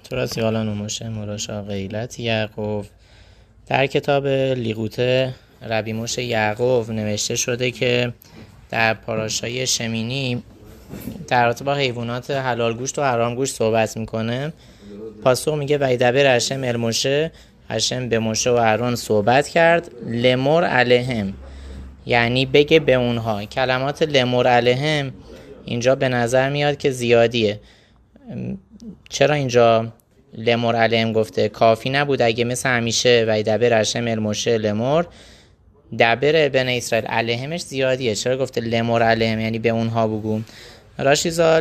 تورا سیغالان و موشه مراشا غیلت یعقوب. در کتاب لیقوته ربی موشه یعقوب نوشته شده که در پاراشای شمینی در رابطه با حیوانات حلال گوشت و حرام گوشت صحبت میکنه. پاسخ میگه ویدبر هشم الموشه، هشم به موشه و اهرون صحبت کرد لمر علیهم، یعنی بگه به اونها. کلمات لمر علیهم اینجا به نظر میاد که زیادیه. چرا اینجا لمر علیهم گفته؟ کافی نبود اگه مثل همیشه ویدبر هشم الموشه لمر، دبر بن اسرائیل علیهمش زیادیه؟ چرا گفته لمر علیهم یعنی به اونها بگو؟ راشیزال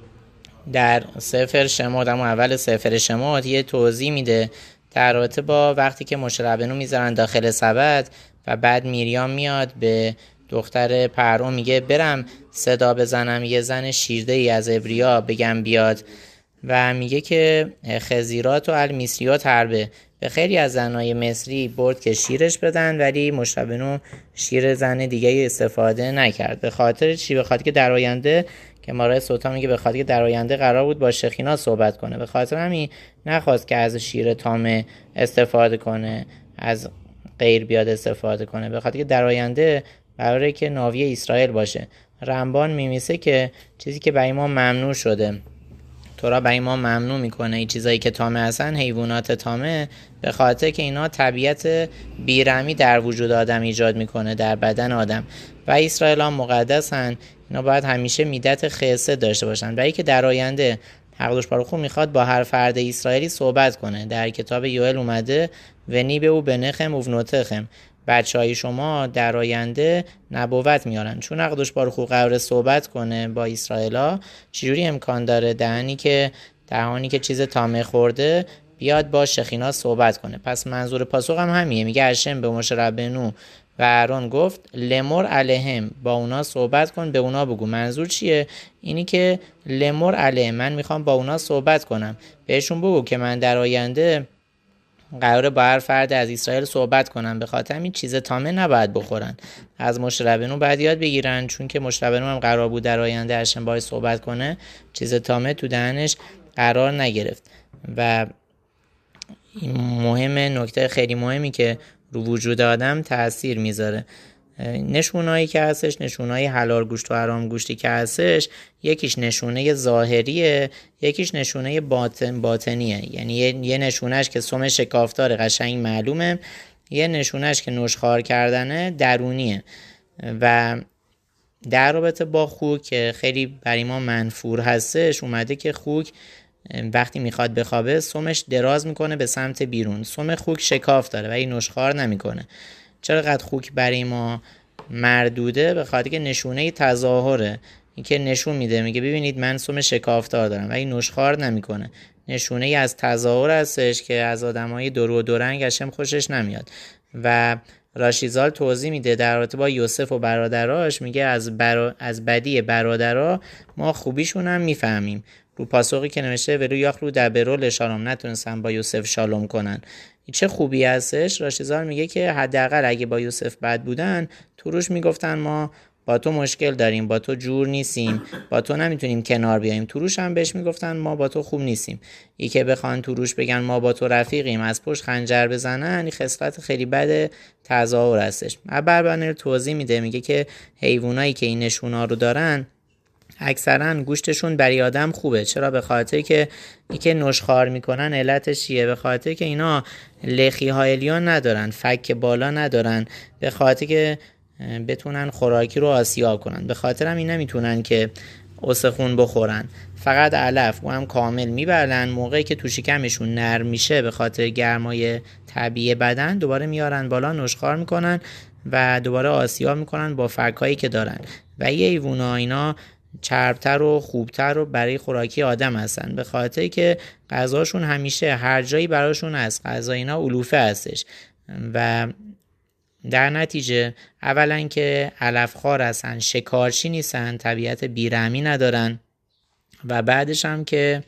در سفر شماد، اما اول سفر شماد، یه توضیح میده در رابطه با وقتی که موشه ربنو میذارن داخل سبد و بعد میریام میاد به دختر پرو میگه برم صدا بزنم یه زن شیرده ای از عبریا بگم بیاد، و میگه که خزیرات و المصریات حربه. به خیلی از زنای مصری برد که شیرش بدن، ولی موشه ربنو شیر زن دیگه استفاده نکرد. به خاطر چی؟ به خاطر که در آینده، که مارای سلطان میگه به خاطر که در آینده قرار بود با شخینا صحبت کنه، به خاطر همین نخواست که از شیر تامه استفاده کنه، از غیر بیاد استفاده کنه، به خاطر که در آینده قراره که ناوی اسرائیل باشه. رمبان میمیسه که چیزی که برای ما ممنوع شده، تورا برای ما ممنوع میکنه این چیزایی که تامه هستن، حیوانات تامه، به خاطر که اینا طبیعت بیرحمی در وجود آدم ایجاد میکنه، در بدن آدم، و اسرائیل ها مقدسن. اینا باید همیشه میدت خیسه داشته باشن. برای که در آینده حقدوش باروخو میخواد با هر فرد اسرائیلی صحبت کنه. در کتاب یوئل اومده ونی به او بنخم اوونوتخم، بچهای شما در آینده نبوت میارن. چون حقدوش باروخو قراره صحبت کنه با اسرائیلا، چجوری امکان داره دهانی که چیز تامه خورده بیاد با شخینا صحبت کنه؟ پس منظور پاسخ هم همیه. میگه هشم به موشه ربنو و اهرون گفت لمر علیهم، با اونا صحبت کن، به اونا بگو. منظور چیه؟ اینی که لمر علیهم، من میخوام با اونا صحبت کنم، بهشون بگو که من در آینده قراره با هر فرد از اسرائیل صحبت کنم، به خاطر همین چیز تامه نباید بخورن. از موشه ربنو باید یاد بگیرن، چون که موشه ربنو هم قرار بود در آینده هشم باید صحبت کنه، چیز تامه تو دهنش قرار نگرفت. و نکته خیلی مهمی که رو وجود آدم تأثیر میذاره، نشونایی که هستش، نشونای حلال گوشت و حرام گوشتی که هستش، یکیش نشونه ظاهریه، یکیش نشونه باطنیه. یعنی یه نشونهش که سم شکافتار قشنگ معلومه، یه نشونهش که نشخوار کردنه درونیه. و در رابطه با خوک که خیلی برای ما منفور هستش، اومده که خوک وقتی میخواد بخوابه سمش دراز میکنه به سمت بیرون. سم خوک شکاف داره ولی نشخوار نمیکنه. چرا قد خوک برای ما مردوده؟ به خاطر که نشونه تظاهره، این که نشون میده، میگه ببینید من سم شکافتار دارم ولی نشخوار نمیکنه. نشونه ای از تظاهر هستش که از آدمای دو و دو رنگ هشم خوشش نمیاد. و راشیزال توضیح میده در رابطه با یوسف و برادراش، میگه از بدی برادرها ما خوبیشون هم میفهمیم. رو پاسخی که نوشته ولو یاخلو دبرو لشالوم، نتونستن با یوسف شالوم کنن. چه خوبی هستش؟ راشیزال میگه که حداقل اگه با یوسف بد بودن، تو روش میگفتن ما با تو مشکل داریم، با تو جور نیستیم، با تو نمیتونیم کنار بیاییم. تو روش هم بهش میگفتن ما با تو خوب نیستیم. ای که بخوان تو روش بگن ما با تو رفیقیم، از پشت خنجر بزنن، این خصلت خیلی بد تظاهر هستش. ابربنر توضیح میده، میگه که حیوانایی که این نشونا رو دارن اکثرا گوشتشون برای آدم خوبه. چرا؟ به خاطر که ای که نشخوار میکنن علتش چیه؟ به خاطر که اینا لخی های علیان ندارن، فک بالا ندارن، به خاطر که بتونن خوراکی رو آسیاب کنن. به خاطر هم اینا میتونن که استخون بخورن، فقط علف و هم کامل میبرن. موقعی که تو شکمشون نرم میشه به خاطر گرمای طبیعی بدن، دوباره میارن بالا، نشخوار میکنن و دوباره آسیاب میکنن با فکایی که دارن. و یه ایوونا اینا چربتر و خوبتر و برای خوراکی آدم هستن، به خاطر که غذاشون همیشه هر جایی براشون هست. غذا اینا علوفه هستش و در نتیجه اولا که علفخوار هستن، شکارچی نیستن، طبیعت بیرحمی ندارن، و بعدش هم که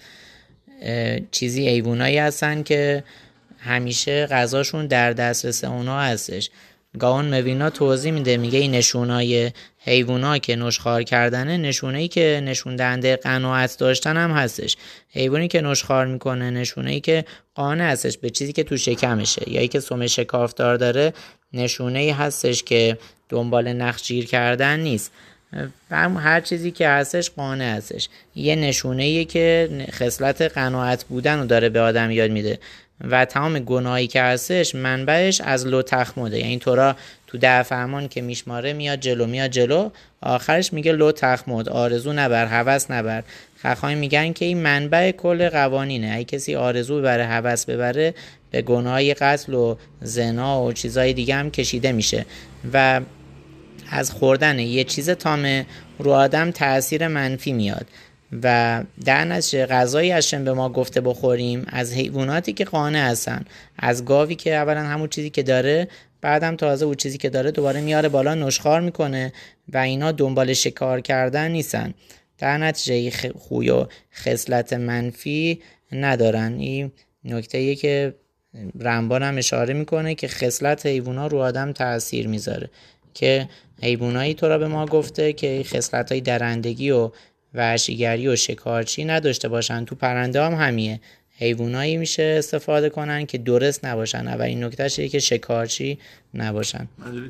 چیزی ایوونایی هستن که همیشه غذاشون در دسترس اونا هستش. گاون موینا توضیح میده، میگه این نشونای حیوونا که نشخوار کردنه نشونه‌ای که نشون دهنده قناعت داشتن هم هستش. حیوانی که نشخوار میکنه نشونه‌ای که قانع هستش به چیزی که تو شکمشه، یا ای که سم شکافتار داره نشونه‌ای هستش که دنبال نخجیر کردن نیست. هر چیزی که هستش قانع هستش. یه نشونه‌ایه که خصلت قناعت بودن رو داره به آدم یاد میده. و تمام گناهی که هستش منبعش از لو تخمده. یعنی تورا تو 10 فرمان که میشماره میاد جلو آخرش میگه لو تخمد، آرزو نبر، هوس نبر. خخای میگن که این منبع کل قوانینه. اگه کسی آرزو ببره، هوس ببره، به گناهی قتل و زنا و چیزای دیگه هم کشیده میشه و از خوردن یه چیز تامه رو آدم تأثیر منفی میاد. و در نتیجه غذایی هاشم به ما گفته بخوریم از حیواناتی که قانع هستن، از گاوی که اولا همون چیزی که داره، بعدم تازه اون چیزی که داره دوباره میاره بالا نشخوار میکنه و اینا دنبال شکار کردن نیستن، در نتیجه خوی و خصلت منفی ندارن. این نکته‌ایه که رمبان هم اشاره میکنه که خصلت حیوونا رو آدم تأثیر میذاره، که حیوانایی تو را به ما گفته که خصلت‌های درندگی و وحشیگری و شکارچی نداشته باشن. تو پرنده هم همیه، حیوانایی میشه استفاده کنن که درست نباشن. اولین نکتهش اینه که شکارچی نباشن.